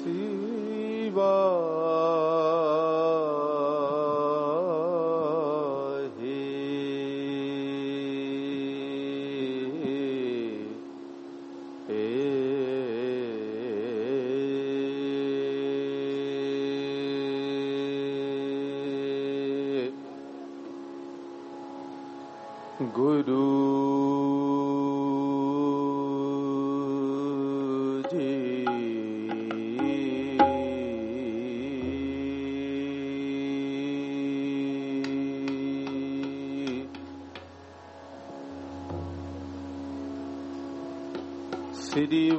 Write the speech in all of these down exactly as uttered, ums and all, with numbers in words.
गुरु जी श्री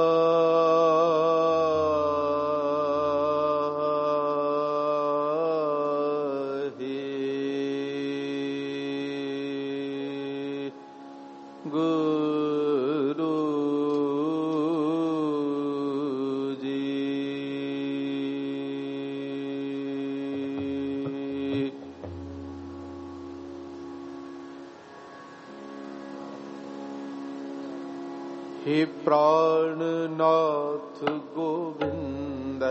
हे प्राणनाथ गोविंद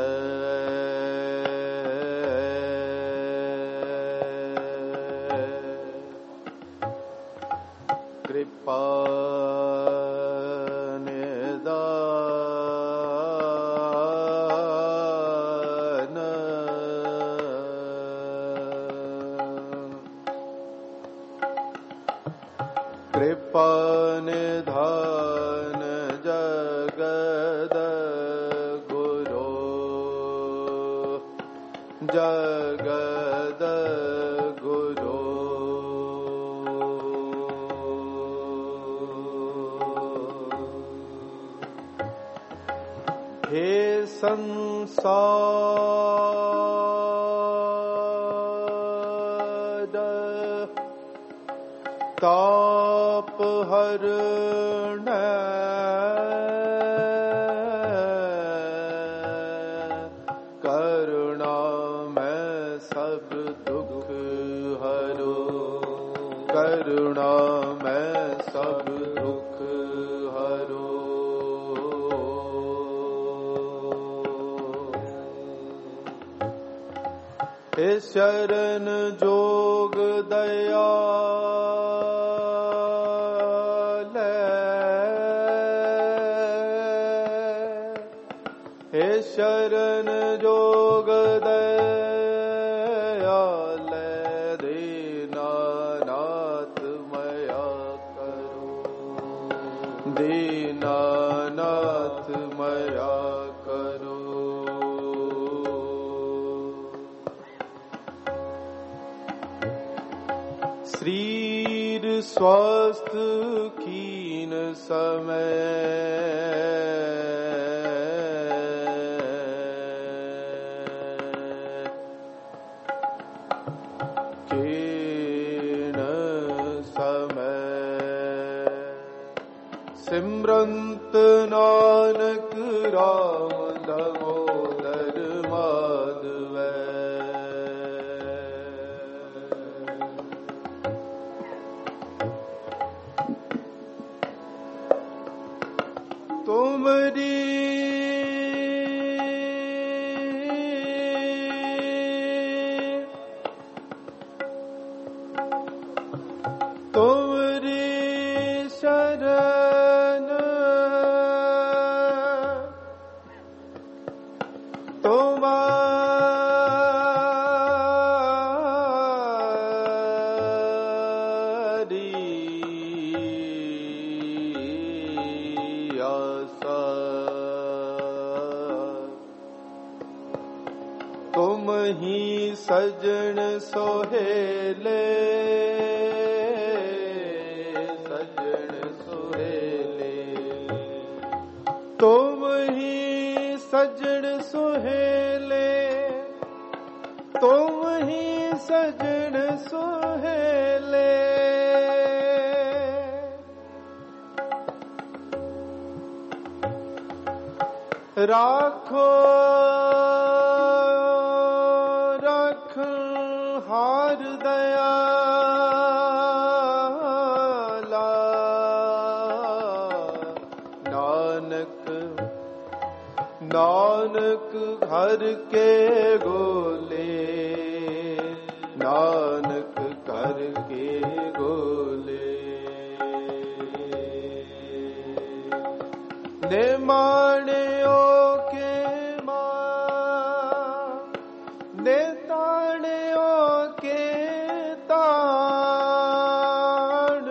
कृपा निदान कृपा निधान जगद गुरु जगद गुरु हे संसार ताप हरण करुणा में सब दुख हरो करुणा में सब दुख हरो हे शरण जोग दया हे शरण जोग दयाल दीनानाथ मया करो दीनानाथ मया करो शरीर स्वस्थ कीन समय सिमरंत नानक राम दामोदर माधव तुमरी तुमरी शरण तुम ही सजन सोहेले सजन सोहेले तुम ही सजन सोहेले तुम ही सजन सोहेले राखो रख हार दयाला नानक नानक घर के गोले, नानक घर के गोले। ने माणियो के मां, ने ताणियो के ताण।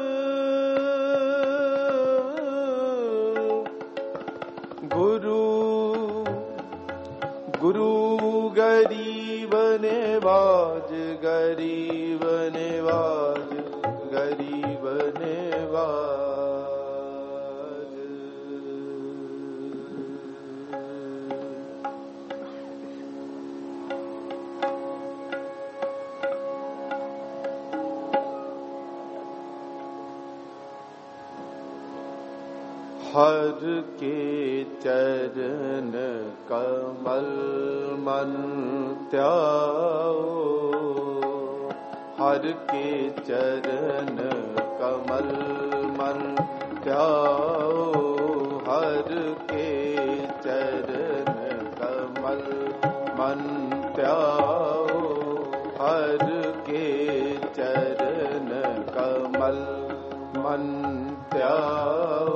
गुरु गुरु गरीब नेवाज, गरीब नेवाज, गरीब नेवाज। हर के चरण कमल मन त्याओ, हर के चरण कमल मन त्याओ, हर के चरण कमल मन त्याओ, हर के चरण कमल मन त्याओ।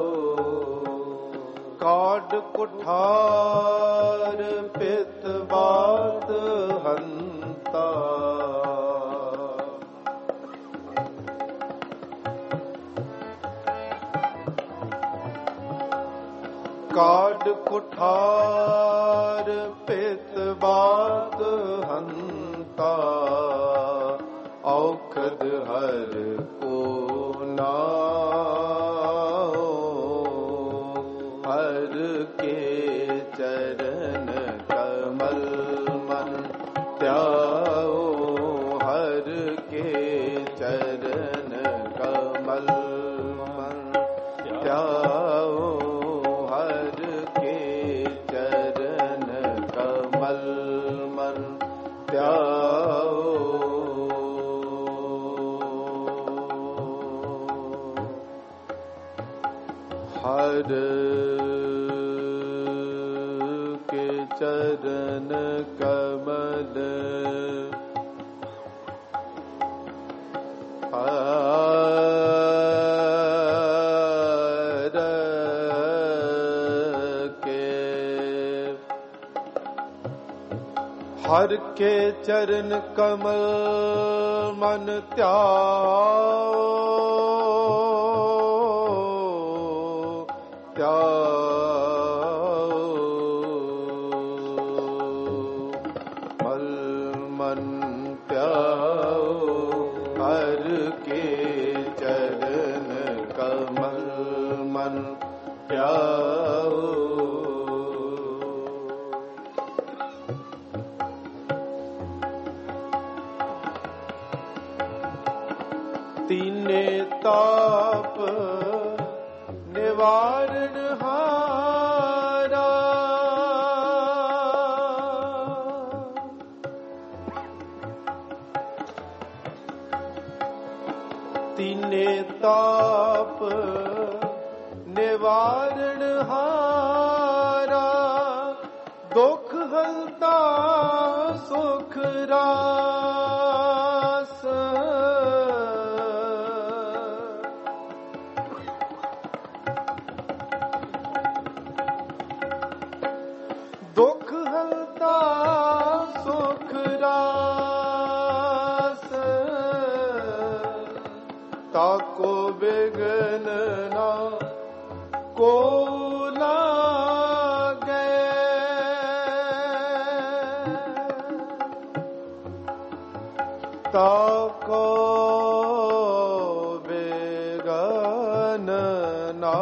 काड कुठार पित बात हंता, काड कुठार पित बात हंता। औखद हर को नाओ, हर के चरण कमल मन त्याओ, हर के चरण कमल मन त्याओ, हर के चरण कमल मन त्याओ। हर के चरण कमल हर के, हर के चरण कमल मन त्याओ, त्याओ मल मन त्याओ, हर के चरण कमल मन त्याओ। तीने ताप निवारण हारा, तीने ताप निवारण हारा। दुख हलता सुख रास, दुख हलता सुख रास। ताको बिघ्न ना को लागे, ताको बिघ्न ना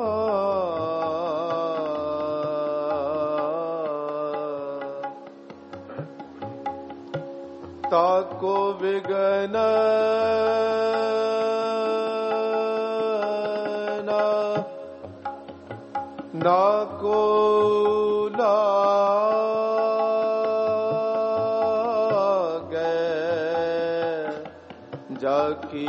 ताको विघ्न ना को लागे। जाकी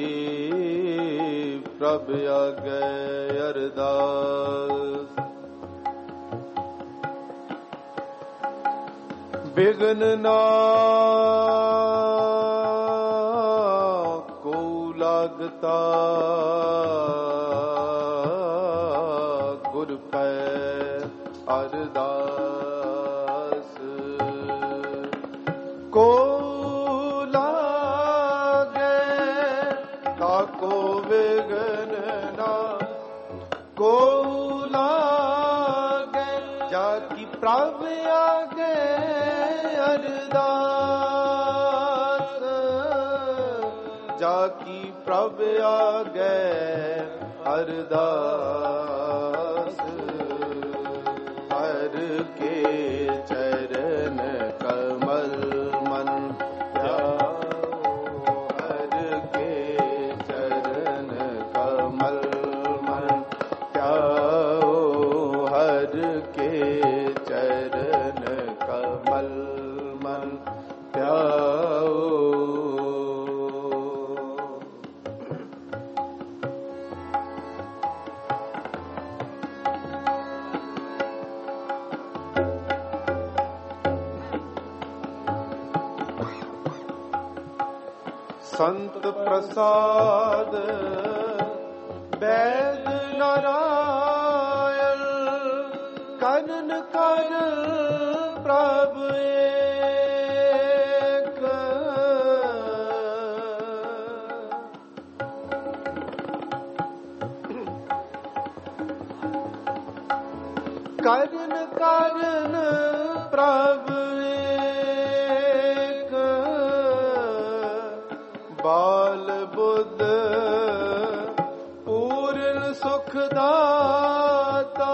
प्रभ आगे अरदास, बिघ्न ना को लागता गुर पै अरदास को लागे ताको बिघ्न ना को लागे जाकी प्रभ आगे अरदास जाकी प्रभ आगे अरदास हर के चरण कमल मन हर के चरण कमल मन त्याओ हर के चरण कमल मन त्याओ संत प्रसाद वैद नारायण कनन कर प्रभ एक करन करन प्रभ एक बाल बुद्ध पूर्ण सुख दाता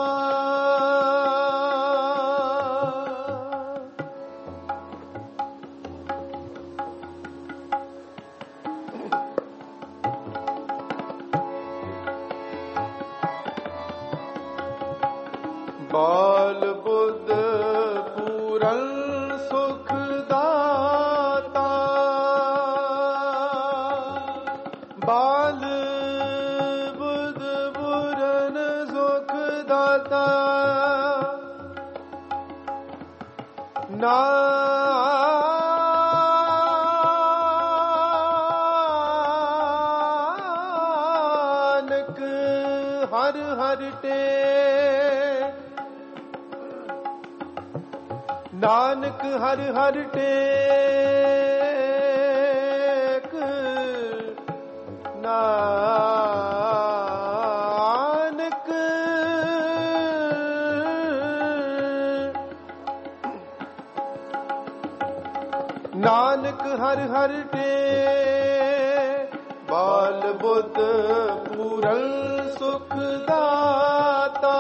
बाल बुद्ध पूर्ण सुख दाता बाल बुद्ध पूर्ण सुख दाता नानक हर हर टे नानक हर हर टेक नानक नानक हर हर टेक बाल बुद्ध पूर्ण सुख दाता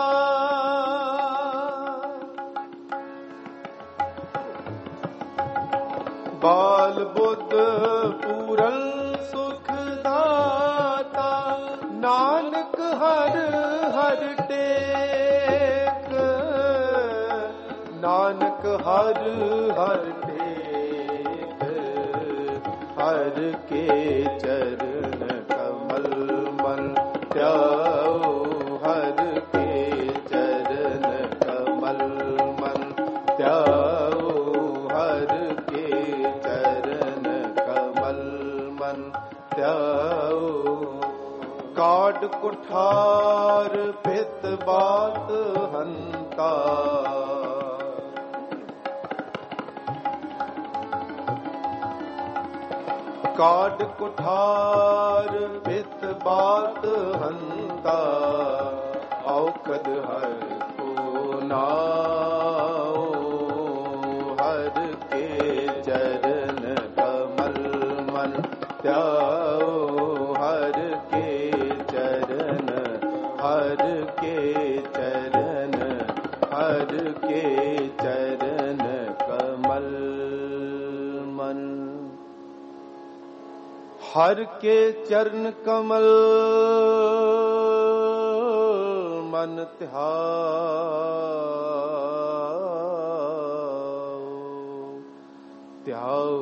बाल बुद्ध पूर्ण सुख दाता नानक हर हर टेक नानक हर हर टेक हर के चरण कमल मन त्याओ हर के चरण कमल मन त्याओ हर के चरण कमल मन त्याओ काट कुठार पित बात हंता काट कुठार पित बात हंता औकद हर को नाओ हर के चरण कमल मन त्याओ हर के चरण हर के चरण हर के चरण कमल मन हर के चरण कमल मन त्याओ त्याओ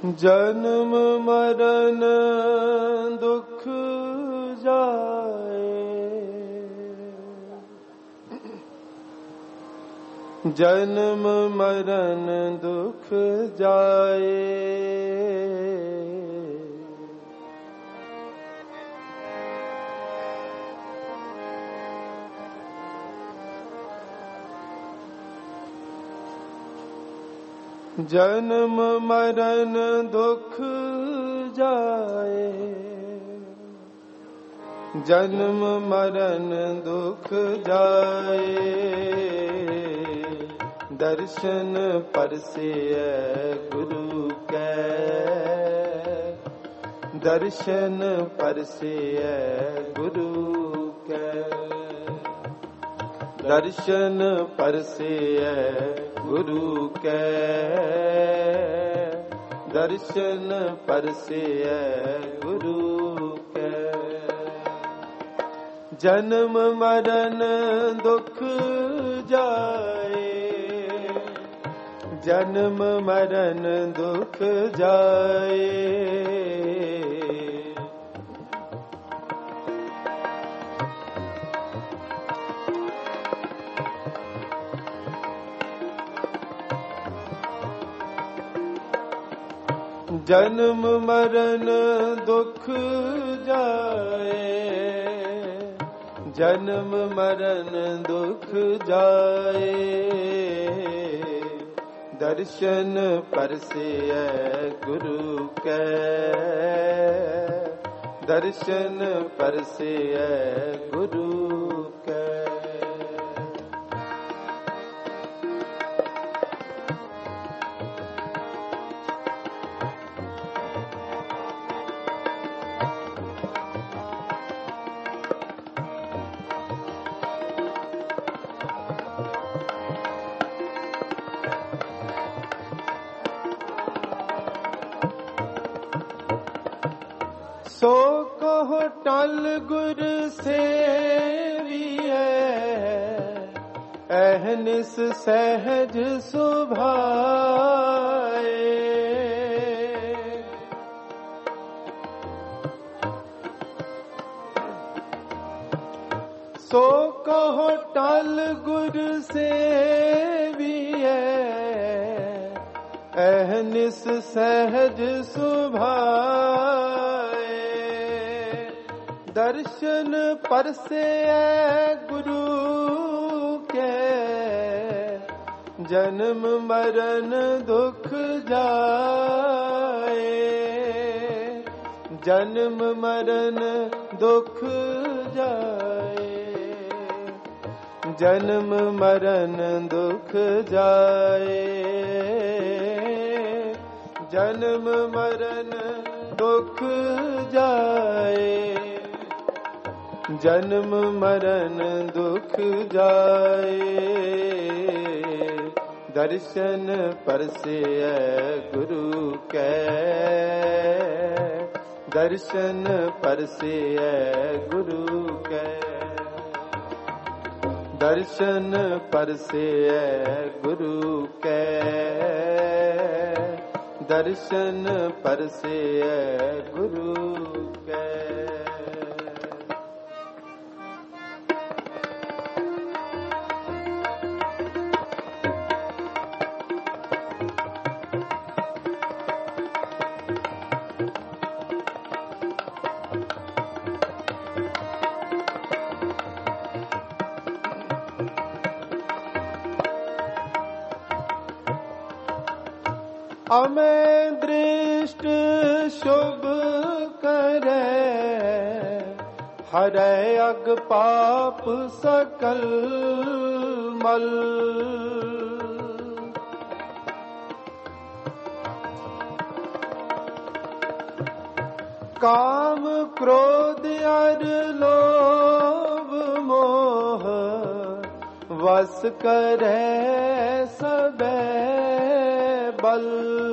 जन्म मरण दुख जाए, जन्म मरण दुख जाए। जन्म मरण दुख जाए, जन्म मरण दुख जाए। दर्शन परसे गुरु के, दर्शन परसे गुरु के, दर्शन परसे गुरु के, दर्शन परसे गुरु के। जन्म मरण दुख जाए, जन्म मरण दुख जाए। जन्म मरण दुख जाए, जन्म मरण दुख जाए। दर्शन परसे गुरु के, दर्शन परसे गुरु के। सो कहो टल गुर सेविए, अहनिस सहज सुभाए। सो कहो टल गुर सेविए, अहनिस सहज सुभाए। दर्शन परसे गुरु के, जन्म मरण दुख जाए। जन्म मरण दुख जाए, जन्म मरण दुख जाए। जन्म मरण दुख जाए, जन्म मरण दुख जाए। दर्शन परसे गुरु के, दर्शन परसे गुरु के, दर्शन परसे गुरु के, दर्शन परसे गुरु के। अमें दृष्ट शुभ करे, हरै अग पाप सकल मल। काम क्रोध अर लोभ मोह, वस करे सबे बल।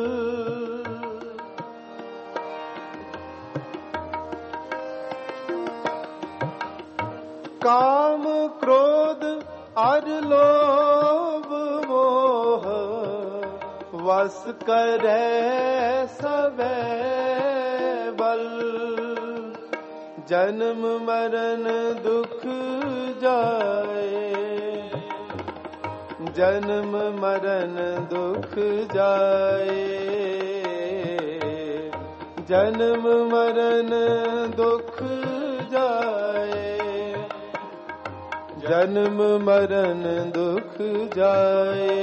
काम क्रोध अर लोभ मोह, वस करे सबे बल, जन्म मरण दुख जाए, जन्म मरण दुख जाए, जन्म मरण दुख जाए, जन्म मरण दुख जाए।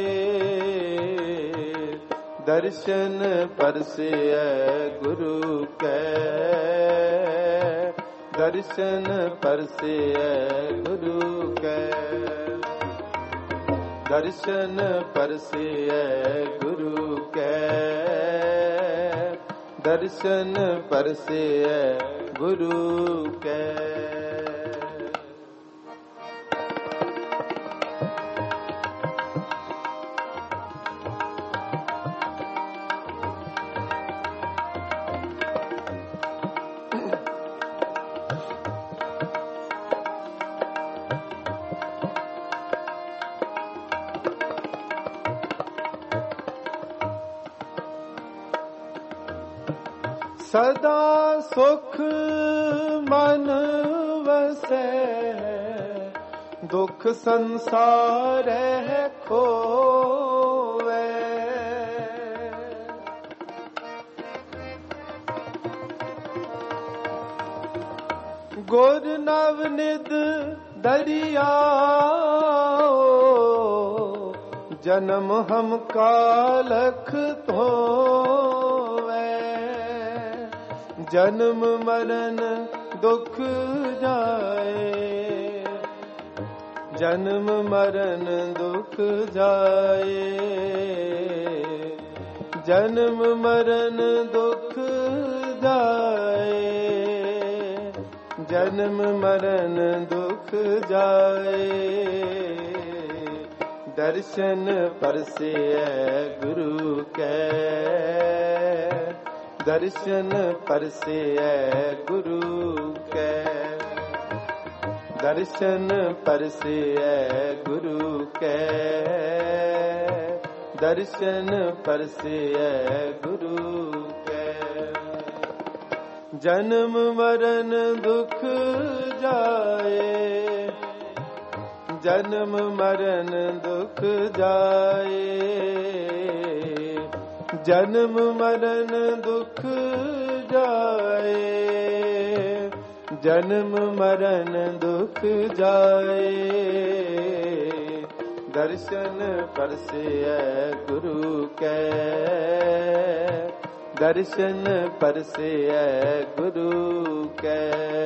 दर्शन परसे गुरु के, दर्शन परसे गुरु के, दर्शन परसे गुरु के, दर्शन परसे गुरु के। सदा सुख मन वसै, दुख संसार है खोवे। गुर नवनिध दरिया, जन्म हम कालख धोवे। जन्म मरण दुख जाए, जन्म मरण दुख जाए, जन्म मरण दुख जाए, जन्म मरण दुख जाए। दर्शन परसे गुरु के, दर्शन परसे गुरु के, दर्शन परसे गुरु के, दर्शन परसे गुरु के। जन्म मरण दुख जाए, जन्म मरण दुख जाए, जन्म मरण दुख जाए, जन्म मरण दुख जाए। दर्शन परसे गुरु के, दर्शन परसे गुरु के,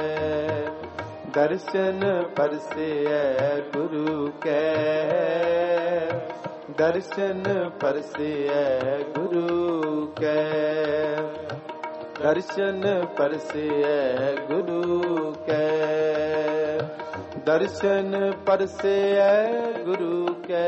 दर्शन परसे गुरु के, दर्शन परसे गुरु के, दर्शन परसे गुरु के, दर्शन परसे गुरु के।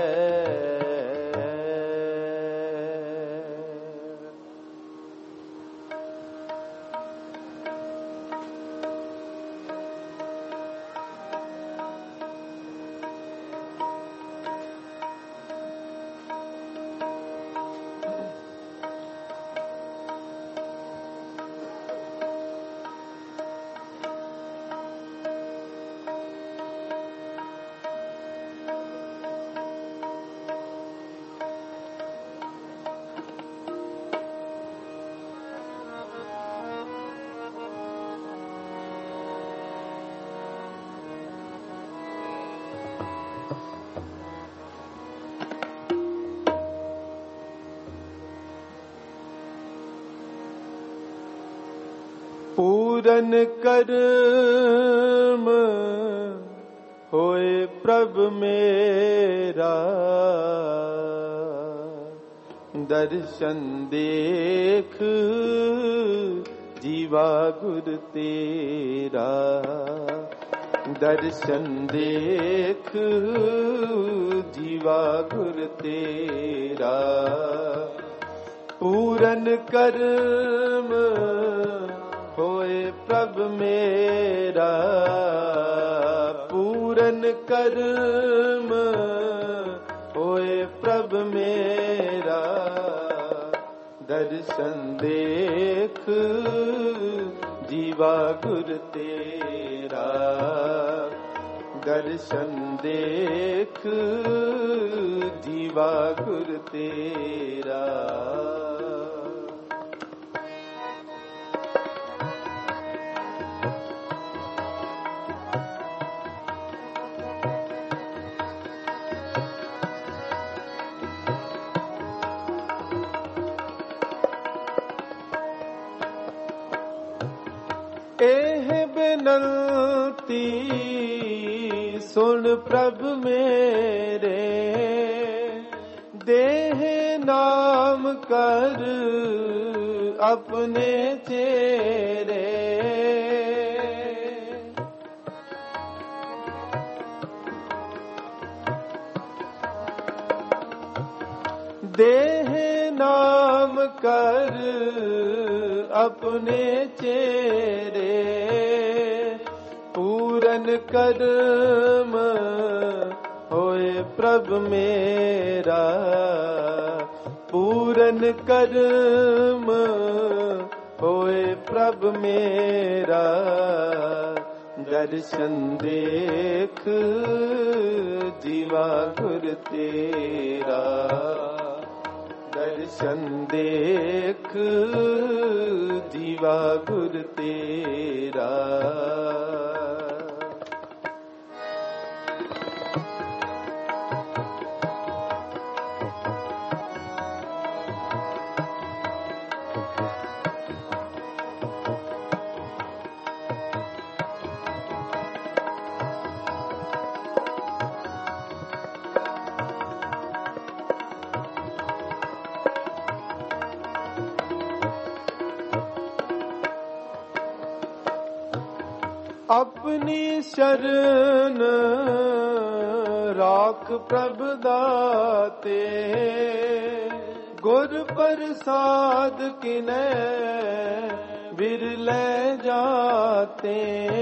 पूरन कर्म होए प्रभ मेरा, दर्शन देख जीवा गुर तेरा, दर्शन देख जीवा गुर तेरा। पूरन कर्म होए प्रभ मेरा, पूरन कर्म ਹੋਏ ਪ੍ਰਭ ਮੇਰਾ। ਦਰਸ਼ਨ ਦੇਖ ਜੀਵਾ ਗੁਰ ਤੇਰਾ। ਦਰਸ਼ਨ ਦੇਖ ਜੀਵਾ ਗੁਰ ਤੇਰਾ। ਇਹ ਬੇਨੰਤੀ ਸੁਣ ਪ੍ਰਭ ਮੇਰੇ। ਦੇਹ ਨਾਮ ਕਰ ਆਪਣੇ ਚੇਰੇ। ਦੇਹ ਨਾਮ ਕਰ ਆਪਣੇ ਚੇਰੇ। ਪੂਰਨ ਕਰਮ ਹੋਏ ਪ੍ਰਭ ਮੇਰਾ। ਪੂਰਨ ਕਰਮ ਹੋਏ ਪ੍ਰਭ ਮੇਰਾ। ਦਰਸ਼ਨ ਦੇਖ ਜੀਵਾ ਗੁਰ ਤੇਰਾ। ਦਰਸ਼ਨ ਦੇਖ ਜੀਵਾ ਗੁਰ ਤੇਰਾ। ਆਪਣੀ ਸ਼ਰਨ ਰਾਖ ਪ੍ਰਭ ਦਾਤੇ। ਗੁਰ ਪ੍ਰਸਾਦ ਕਿਨੈ ਬਿਰਲੇ ਜਾਤੇ।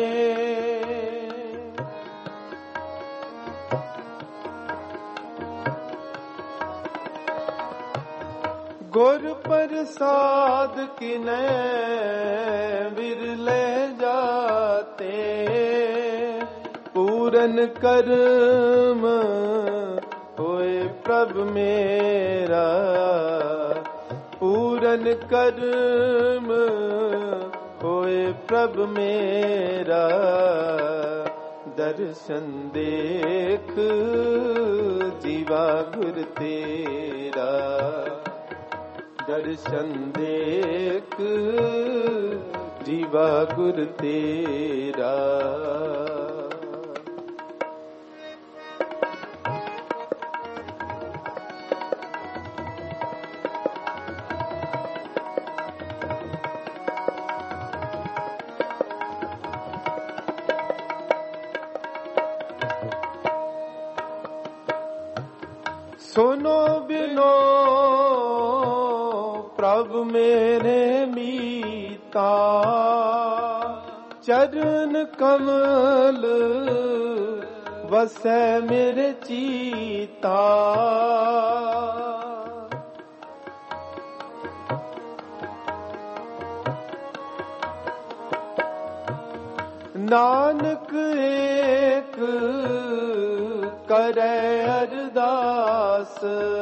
ਗੁਰ ਪ੍ਰਸਾਦ ਕਿਨੈ ਬਿਰਲੇ ਜਾਤੇ। ਪੂਰਨ ਕਰਮ ਹੋਏ ਪ੍ਰਭ ਮੇਰਾ। ਪੂਰਨ ਕਰਮ ਹੋਏ ਪ੍ਰਭ ਮੇਰਾ। ਦਰਸ਼ਨ ਦੇਖ ਜੀਵਾ ਗੁਰ ਤੇਰਾ। ਦਰਸ਼ਨ ਦੇਖ ਜੀਵਾ ਗੁਰ ਤੇਰਾ। ਸੁਨੋ ਬਿਨੋ ਪ੍ਰਭ ਮੇਰੇ ਮੀਤਾ। ਚਰਨ ਕਮਲ ਵਸੈ ਮੇਰੇ ਚੀਤਾ। ਨਾਨਕ ਏਕ ਕਰੈ ਅਰਦਾਸ।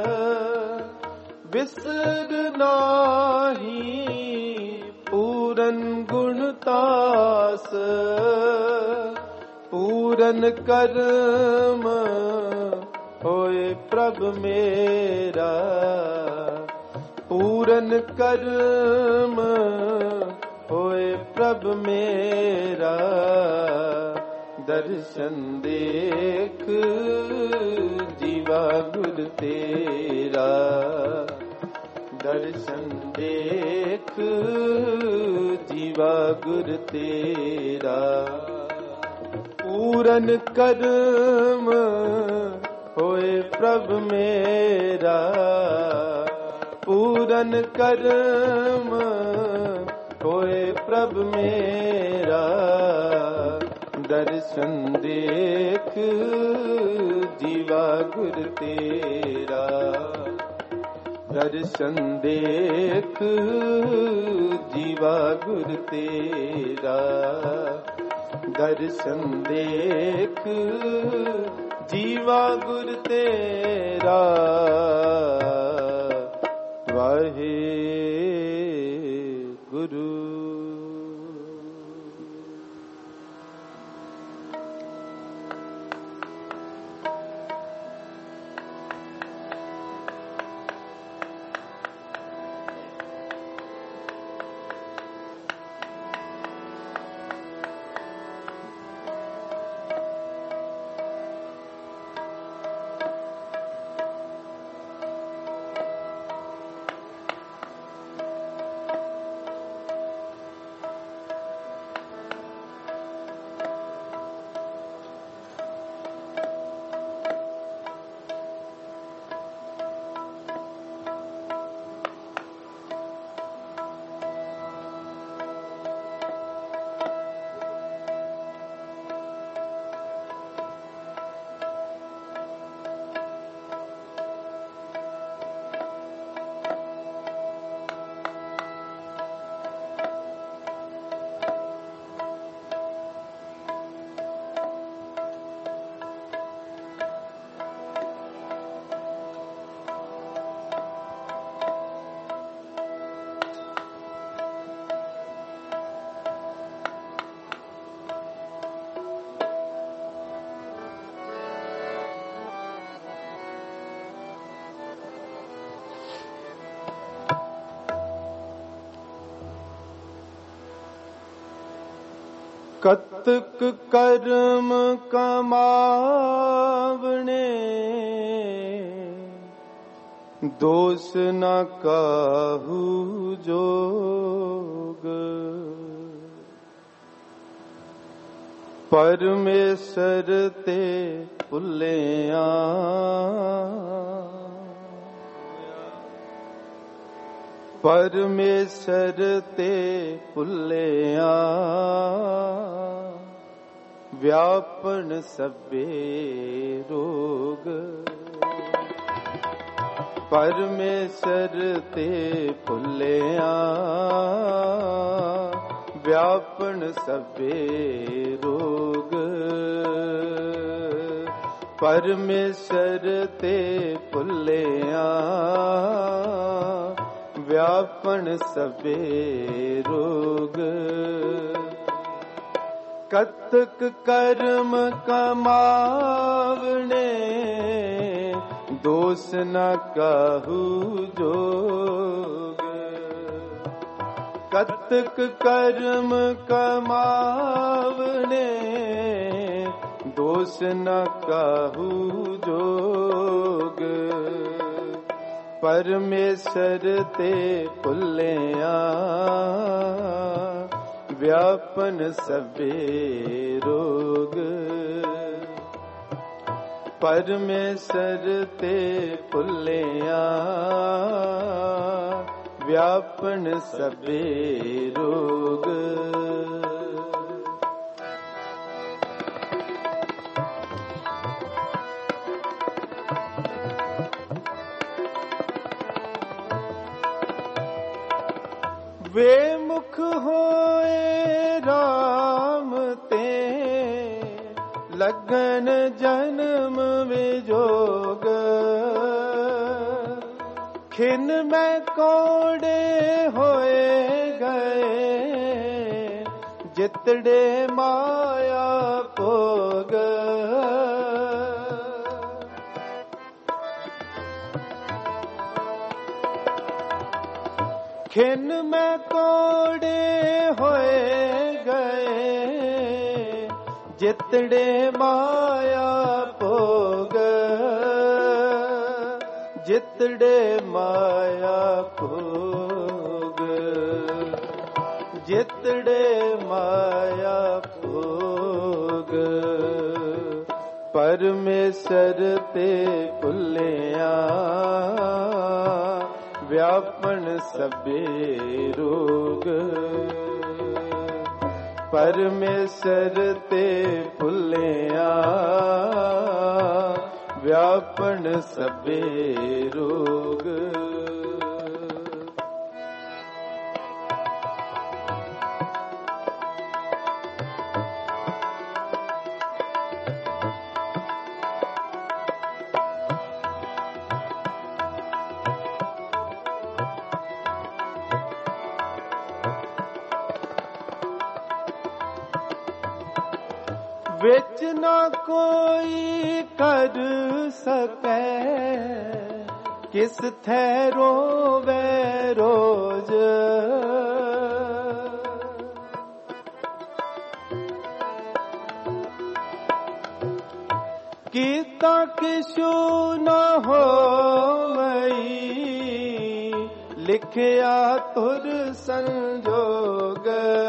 ਬਿਸਰ ਨਾਹੀ ਪੂਰਨ ਗੁਣ ਤਾਸ। ਪੂਰਨ ਕਰਮ ਹੋਏ ਪ੍ਰਭ ਮੇਰਾ। ਪੂਰਨ ਕਰਮ ਹੋਏ ਪ੍ਰਭ ਮੇਰਾ। ਦਰਸ਼ਨ ਦੇਖ ਜੀਵਾ ਗੁਰ ਤੇਰਾ। ਦਰਸ਼ਨ ਦੇਖ ਜੀਵਾ ਗੁਰ ਤੇਰਾ। ਪੂਰਨ ਕਰਮ ਹੋਏ ਪ੍ਰਭ ਮੇਰਾ। ਪੂਰਨ ਕਰਮ ਹੋਏ ਪ੍ਰਭ ਮੇਰਾ। ਦਰਸ਼ਨ ਦੇਖ ਜੀਵਾ ਗੁਰ ਤੇਰਾ, ਦਰਸ਼ਨ ਦੇਖ ਜੀਵਾ ਗੁਰ ਤੇਰਾ, ਦਰਸ਼ਨ ਦੇਖ ਜੀਵਾ ਗੁਰ ਤੇਰਾ। ਵਾਹਿਗੁਰੂ। ਕਤਕ ਕਰਮ ਕਮਾਵਣੇ, ਦੋਸ ਨ ਕਾਹੂ ਜੋਗ। ਪਰਮੇਸ਼ਰ ਤੇ ਭੁੱਲਿਆ, ਪਰਮੇਸ਼ਰ ਤੇ ਭੁੱਲਿਆ, ਵਿਆਪਨ ਸਭੇ ਰੋਗ। ਪਰਮੇਸ਼ਰ ਤੇ ਭੁੱਲਿਆ, ਵਿਆਪਨ ਸਭੇ ਰੋਗ। ਪਰਮੇਸ਼ਰ ਤੇ ਭੁੱਲਿਆ, ਵਿਆਪਨ ਸਭੇ ਰੋਗ। ਕਤਕ ਕਰਮ ਕਮਾਵਣੇ, ਦੋਸ ਨ ਕਾਹੂ ਜੋਗ। ਕਤਕ ਕਰਮ ਕਮਾਵਣੇ, ਦੋਸ ਨ ਕਾਹੂ ਜੋਗ। ਪਰਮੇਸ਼ਰ ਤੇ ਭੁੱਲਿਆ, ਵਿਆਪਨ ਸਭੇ ਰੋਗ। ਪਰਮੇਸ਼ਰ ਤੇ ਭੁੱਲਿਆ, ਵਿਆਪਨ ਸਭੇ ਰੋਗ। ਵੇ ਮੁਖ ਹੋਏ ਰਾਮ ਤੇ, ਲਗਨ ਜਨਮ ਵਿਜੋਗ। ਖਿਨ ਮੈਂ ਕੋੜੇ ਹੋਏ ਗਏ, ਜਿਤੜੇ ਮਾਇਆ ਭੋਗ। ਖਿਨ ਮੈਂ ਕੋੜੇ ਹੋਏ ਗਏ, ਜਿਤੜੇ ਮਾਇਆ ਭੋਗ। ਜਿਤੜੇ ਮਾਇਆ ਭੋਗ, ਜਿਤੜੇ ਮਾਇਆ ਭੋਗ। ਪਰਮੇਸ਼ਰ ਤੇ ਭੁੱਲਿਆ, ਵਿਆਪਨ ਸਭੇ ਰੋਗ। परमेश्वर ते भुलिया व्यापन सबे रोग। विच न कोई कर सकै किस थैरो वे रोज। कीता किशु न हो मई लिखिया तुर संजोग।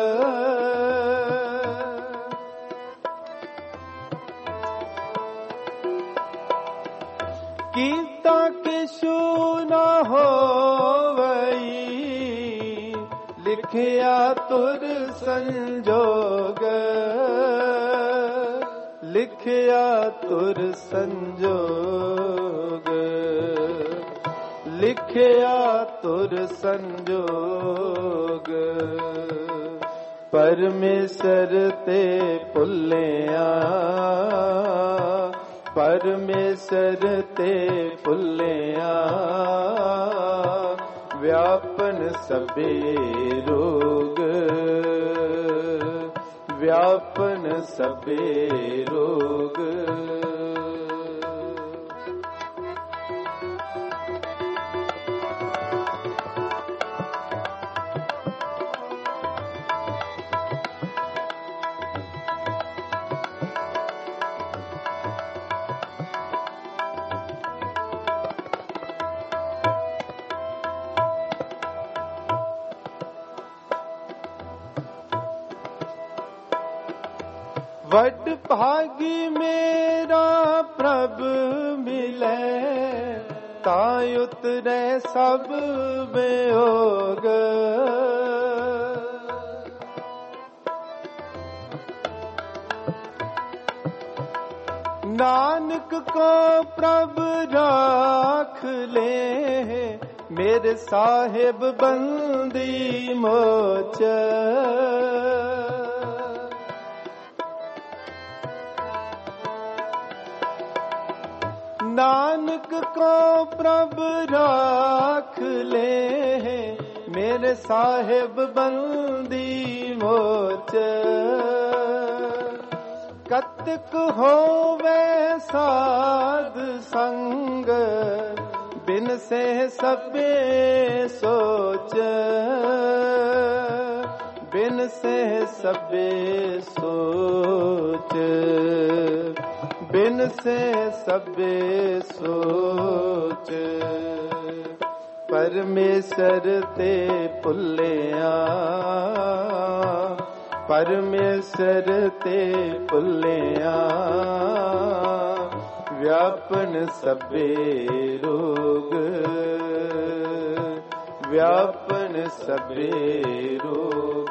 कीता किशु न होवई लिखिया तुर संजोग। लिखिया तुर संजोग। लिखिया तुर संजोग। परमेश्वर ते भुलिया परमेश्वर ते भुलिया व्यापन सबे रोग। व्यापन सबे रोग। वड भागी मेरा प्रभ मिले तां उतरे सब वियोग। नानक को प्रभ राख ले मेरे साहिब बंदी मोच। नानक को प्रभ राख ले मेरे साहिब बंदी मोच। कतक होवे साध संग बिन से सबे सोच। बिन से सबे सोच। बिन से सबे सोच। परमेश्वर ते भुलिया परमेश्वर ते भुलिया व्यापन सबे रोग। व्यापन सबे रोग।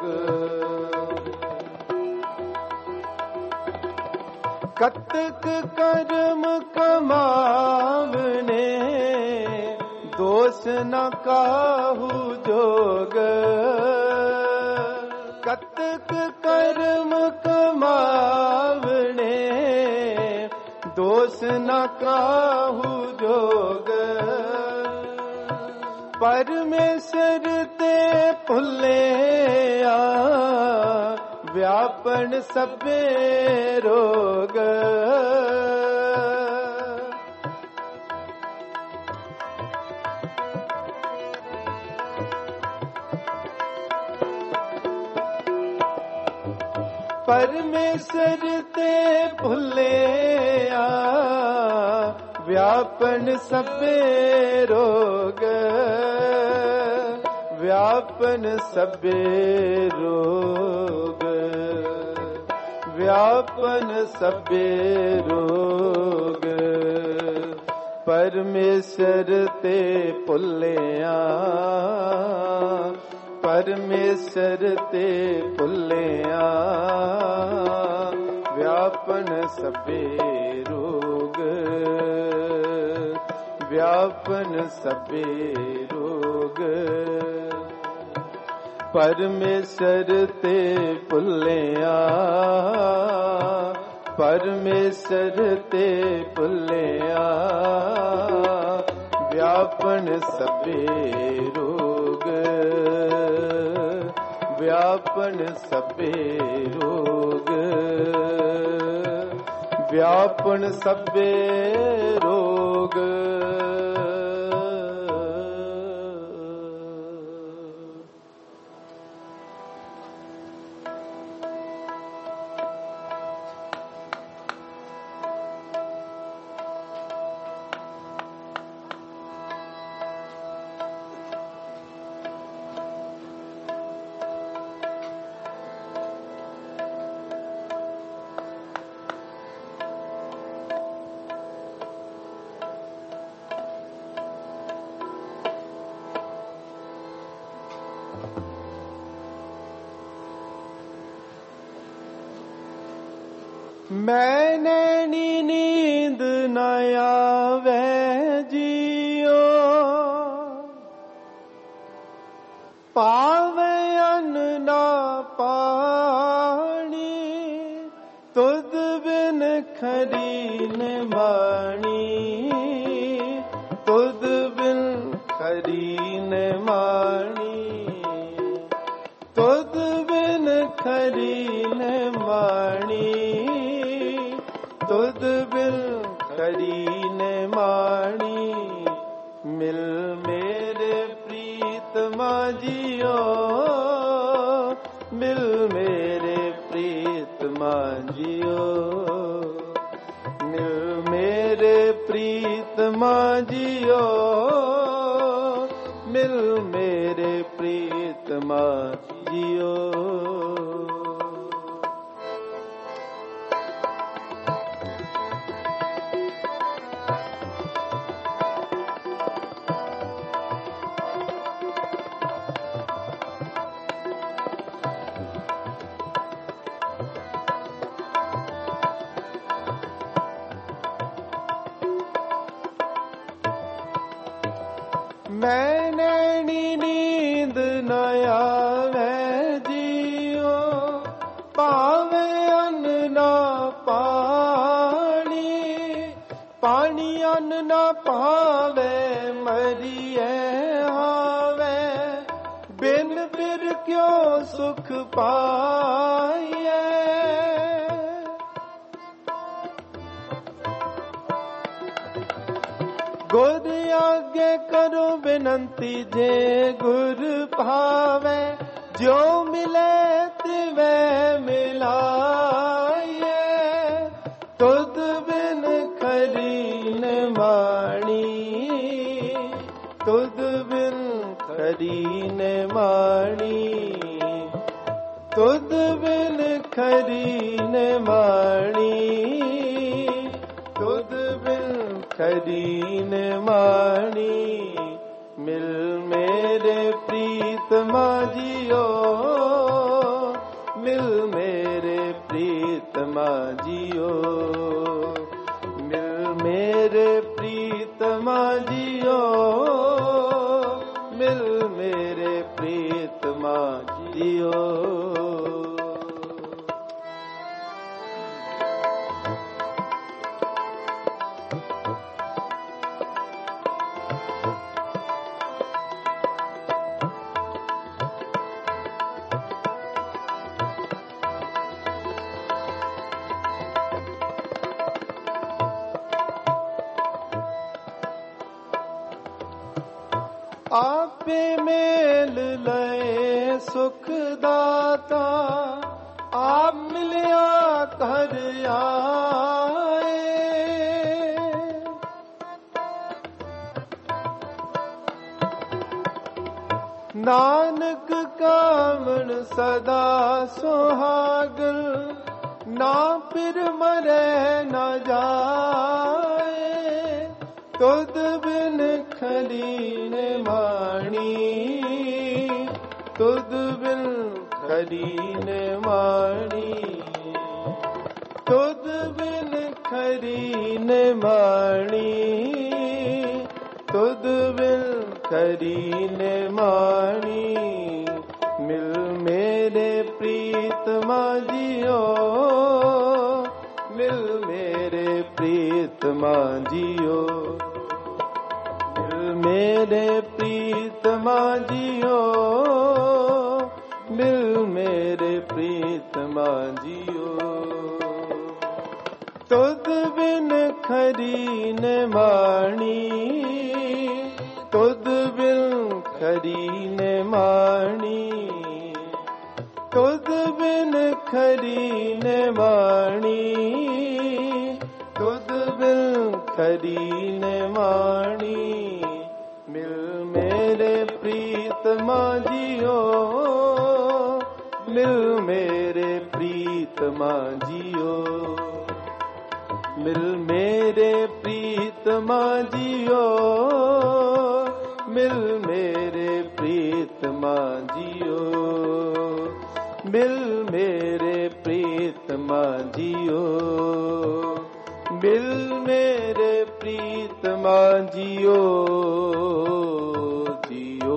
कतक कर्म कमावने दोष न काहू जोग। कतक कर्म कमावने दोष न काहू जोग। परमेश्वर ते भुलिया व्यापन सबे रोग। परमेश्वर ते भुलिया व्यापन सबे रोग। व्यापन सबे रोग। व्यापन सबे रोग। परमेश्वर ते भुलिया परमेश्वर ते भुलिया व्यापन सबे रोग व्यापन सबे रोग परमेश्वर ते भुलिया परमेश्वर ते भुलिया व्यापन सबे रोग व्यापन सबे रोग व्यापन सबे रोग मैंने नींद न आवे जियो पावे अन्न न पानी तुद बिन खरी न मानी तुद बिन खरी न मानी तुद बिन खरी न मानी तुद बिल खरी न माणी मिल मेरे प्रीतमा जियो मिल मेरे प्रीतमा जियो मिल मेरे प्रीतमा जियो मिल मेरे प्रीतमा जियो मैंने नींद न आवे जियो पावे अन्न न पानी पानी अन्न न पावे मरिए हावे बिन फिर क्यों सुख पाइए गुर आगे करो विनंती जे गुर भावे जो मिले तिवे मिलाए तुद बिन खरी न माणी तुद बिन खरी न माणी तुद बिन खरी न माणी तुद बिन खरी न माणी मिल मेरे प्रीतमा जियो मिल मेरे प्रीतमा जियो मिल मेरे प्रीतमा जियो मिल मेरे प्रीतमा जियो आपे मेल लए सुख दाता आप मिलिया कर आए नानक कामन सदा सुहागन ना फिर मरे न जाए तुद बिन खरी न माणी तुद बिन खरी न माणी, तुद बिन खरी न माणी, तुद बिन खरी न माणी। मिल मेरे प्रीतमा जियो, मिल मेरे प्रीतमा जियो, मिल मेरे प्रीतमा जियो, मिल मेरे प्रीतमा जियो। तुद बिन खरी न माणी, तुद बिन खरी न माणी, तुद बिन खरी न माणी, तुद बिन खरी न माणी। मिल मेरे प्रीतमा जियो, मिल मेरे प्रीतमा जियो, मिल मेरे प्रीतमा जियो, मिल मेरे प्रीतमा जियो, मिल मेरे प्रीतमा जियो, मिल मेरे प्रीतमा जियो, जियो।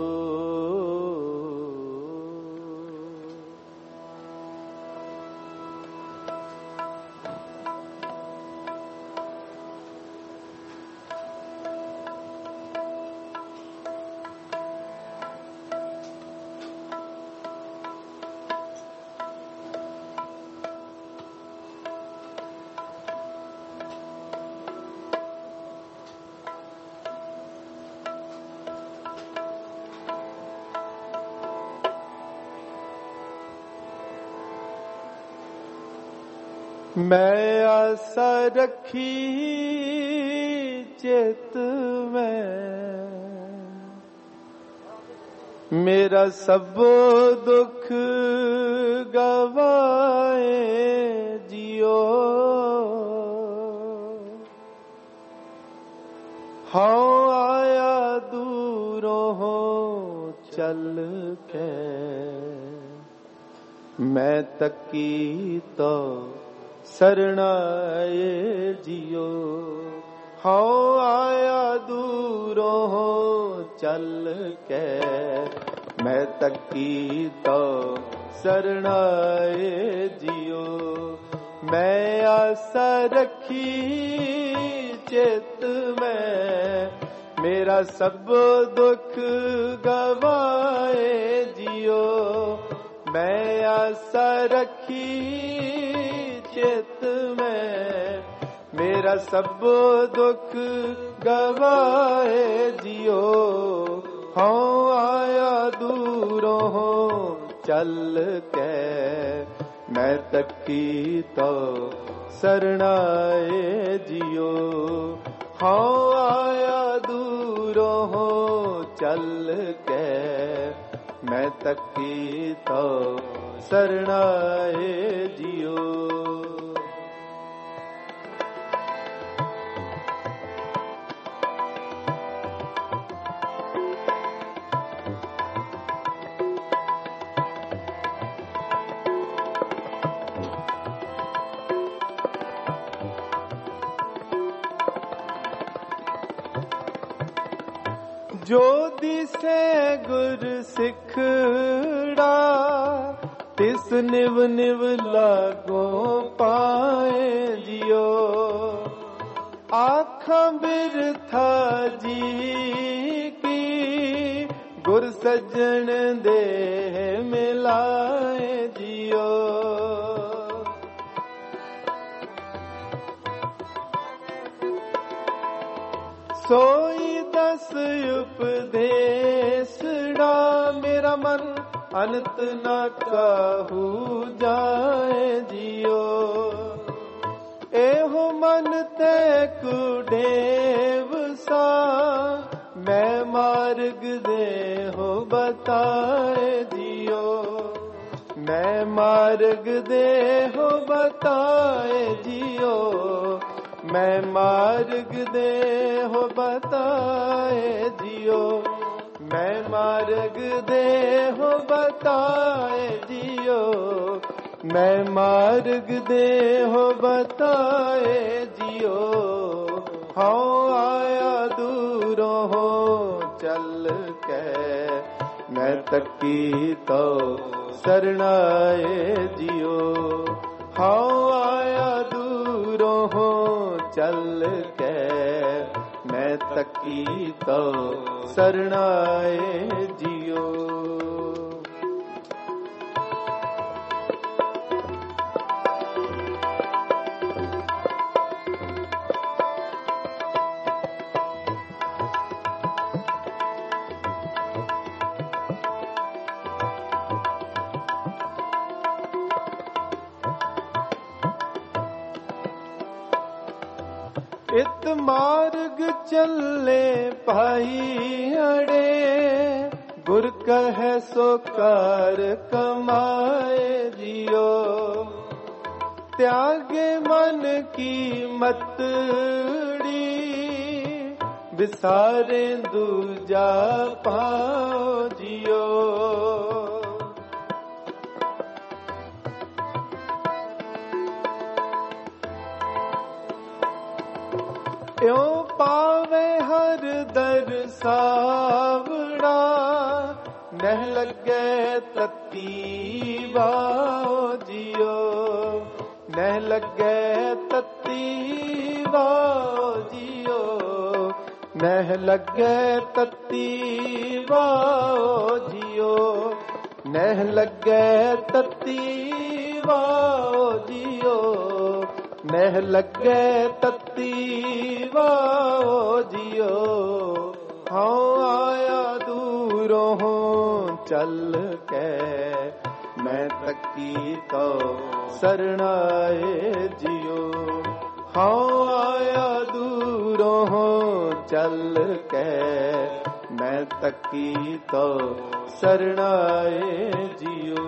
मैं आशा रखी चित में, मेरा सब दुख गवाए जियो। हाँ आया दूरों हो चल के, मैं तकी तो शरणाए जियो। हाँ आया दूरों हो चल के, मैं तकी तो शरणाए जियो। मैं आशा रखी चित में, मेरा सब दुख गवाए जियो। मैं आशा रखी चित में, मेरा सब दुख गवाए जियो। हाँ आया दूरों हो चल के, मैं तकी तो शरणाए जियो। हाँ आया दूरों हो चल के, मैं तकी तो शरणाए जियो। जो दिसे गुर सिखड़ा, तिस निव निव लागो पाए जियो। आँखां बिरथा जी की, गुर सज्जन दे मिलाए जियो। सोई दस उपदेशड़ा, मेरा मन अनंत न कहू जाए जियो। एहो मन ते कुडेव सा, मैं मार्ग दे हो बताए जियो। मैं मार्ग दे हो बताए जियो। मैं मार्ग दे हो बताए जियो। मैं मार्ग देहो बताए जियो, मैं मार्ग देहो बताए जियो। हाँ आया दूरों हो चल के, मैं तकी तो शरणाए जियो। हाँ आया दूरों हो चल के, मैं तकी तो शरणाए जियो। इत मार्ग चले पाई अड़े, गुर कहे सो कर कमाए जियो। त्यागे मन की मतड़ी, विसारे दूजा पाओ जियो। त्यों पावे हर दर सावड़ा, नह लगे तती वाओ जियो। नह लगे तती वाओ जियो, नह लगे तती वाओ जियो। नह लगे तती वाओ जियो, नह लगे तती वाओ जियो। हाँ आया दूरों हो चल के, मैं तकी तो शरणाए जियो। हाँ आया दूरों हो चल के, मैं तकी तो शरणाए जियो।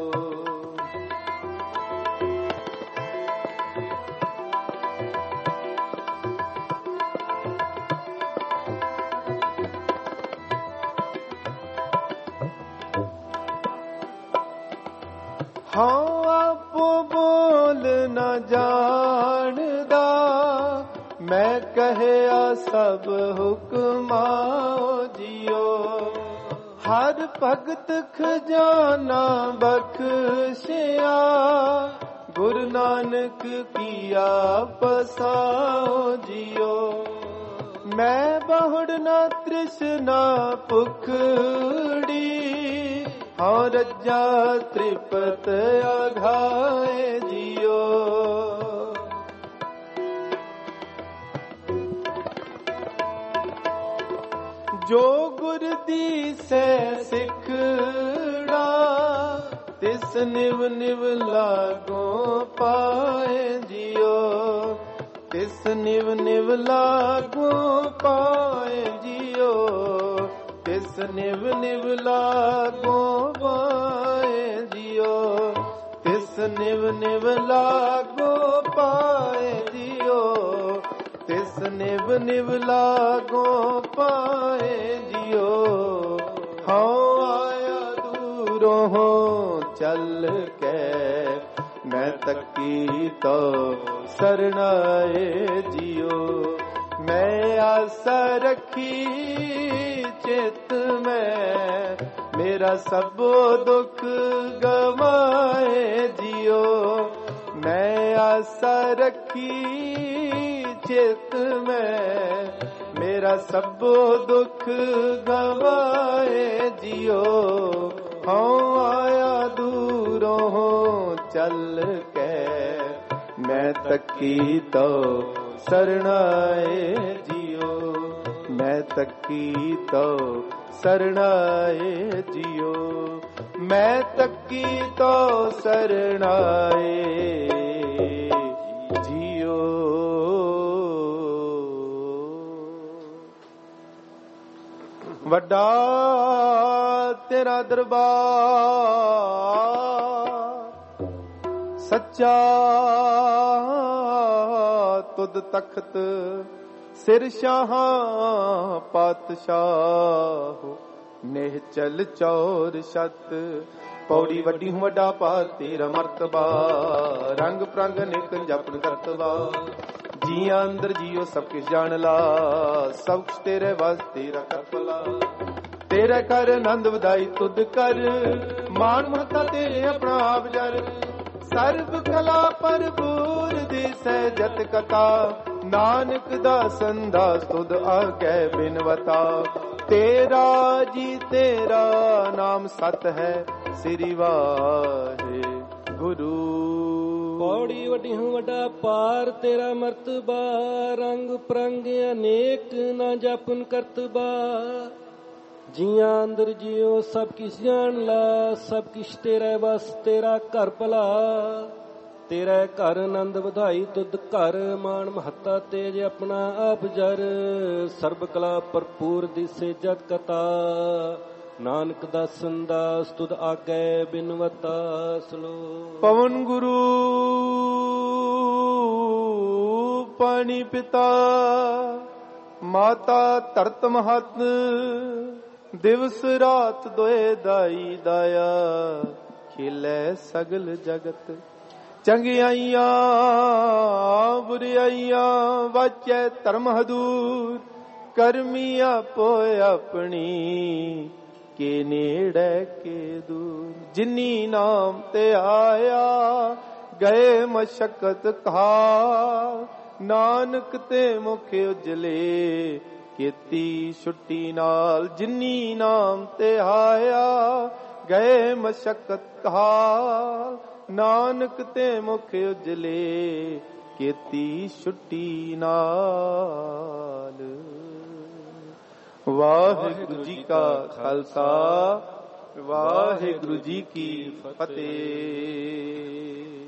हाँ आपो बोल न जानदा, मैं कहया सब हुक्माओ जियो। हर भगत खजाना बख्शिया, गुरु नानक किया पसाओ जियो। मैं बहुड़ न तृष्णा पुखड़ी, हाँ रज्जा त्रिपत आघाए जियो। जो गुर दी से सिखड़ा, तिस निव निव लागो पाए जियो। तिस निव निव लागो पाए जियो। तिस निव निव लागो पाए जियो। तिस निव निव लागो पाए जियो। तिस निव निव लागो पाए जियो। हाँ आया दूरों हो चल के, मैं तकी तो शरणाए जियो। मैं आशा रखी चित में, मेरा सब दुख गवाए जियो। मैं आशा रखी चित में, मेरा सब दुख गवाए जियो। हाँ आया दूरों हो चल के, मैं तकी तो शरणाए जियो। मैं तकी तो शरणाए जियो। मैं तकी तो शरणाए जियो। वड्डा तेरा दरबार, सच्चा तुद तख्त, सिर शाह पातशाह। ਨਿਹਚਲ ਚੌਰ ਛਤ। ਪੌੜੀ ਵੱਡੀ ਹੂੰ ਵੱਡਾ ਪਾਰ ਤੇਰਾ ਮਰਤਬਾ, ਰੰਗ ਪ੍ਰੰਗ ਨਿਕ ਜਪਨ ਕਰਤਬਾ। ਜੀਆਂ ਅੰਦਰ ਜੀਓ ਸਭ ਕੁਛ ਜਾਣ ਲਾ, ਸਭ ਕੁਛ ਤੇਰੇ ਵਸ ਤੇਰਾ ਕਰਪਲਾ। ਤੇਰੇ ਕਰ ਆਨੰਦ ਵਧਾਈ ਤੁਧ ਕਰ, ਮਾਨ ਮਹਤਾ ਤੇਰੇ ਆਪਣਾ ਆਪ ਜਰ। ਸਰਬ ਕਲਾ ਭਰਪੂਰ ਦਿਸੈ ਜਤ ਕਥਾ, ਨਾਨਕ ਦਾ ਸੰਦਾਸ ਤੁਧ ਆਗੈ ਬਿਨਵਤਾ। ਤੇਰਾ ਜੀ ਤੇਰਾ ਨਾਮ ਸਤ ਹੈ, ਸ੍ਰੀ ਵਾਹਿਗੁਰੂ। ਪੌੜੀ ਵੱਡੀ ਹੂੰ ਵੱਡਾ ਪਾਰ ਤੇਰਾ ਮਰਤਬਾ, ਰੰਗ ਪ੍ਰੰਗ ਅਨੇਕ ਨਾ ਜਪਨ ਕਰਤਬਾ। ਜੀਆਂ ਅੰਦਰ ਜਿਉ ਸਭ ਕਿਛ ਜਾਣ ਲਾ, ਸਭ ਕਿਛ ਤੇਰੇ ਬਸ ਤੇਰਾ ਘਰ ਭਲਾ। ਤੇਰਾ ਘਰ ਆਨੰਦ ਵਧਾਈ ਤੁਧ ਘਰ, ਮਾਨ ਮਹੱਤਾ ਤੇਜ ਆਪਣਾ ਆਪ ਜਰ। ਸਰਬ ਕਲਾ ਭਰਪੂਰ ਦਿਸੇ ਜਤ ਕਥਾ, ਨਾਨਕ ਦਾ ਸੰਦਾਸ ਤੁਧ ਆਗੈ ਬਿਨਵਤਾ। ਸਲੋਕ। ਪਵਨ ਗੁਰੂ ਪਾਣੀ ਪਿਤਾ, ਮਾਤਾ ਧਰਤ ਮਹਤ। ਦਿਵਸ ਰਾਤ ਦੋਏ ਦਾਈ ਦਾਇਆ, ਖੇਲੇ ਸਗਲ ਜਗਤ। ਚੰਗਿਆਈਆਂ ਬੁਰਿਆਈਆਂ ਵਾਚੈ ਧਰਮ ਹਦੂਰ। ਕਰਮੀ ਆਪੋ ਆਪਣੀ, ਕੇ ਨੇੜੇ ਕੇ ਦੂਰ। ਜਿਨੀ ਨਾਮ ਤੇ ਆਇਆ, ਗਏ ਮਸ਼ਕਤ ਕਹਾ। ਨਾਨਕ ਤੇ ਮੁਖ ਉਜਲੇ, ਕੀਤੀ ਛੁੱਟੀ ਨਾਲ। ਜਿਨੀ ਨਾਮ ਤੇ ਆਇਆ, ਗਏ ਮਸ਼ਕਤ ਕਹਾ। ਨਾਨਕ ਤੇ ਮੁਖ ਉਜਲੇ, ਕੀਤੀ ਛੁੱਟੀ ਨਾਲ। ਵਾਹਿਗੁਰੂ ਜੀ ਕਾ ਖਾਲਸਾ, ਵਾਹਿਗੁਰੂ ਜੀ ਕੀ ਫਤਿਹ।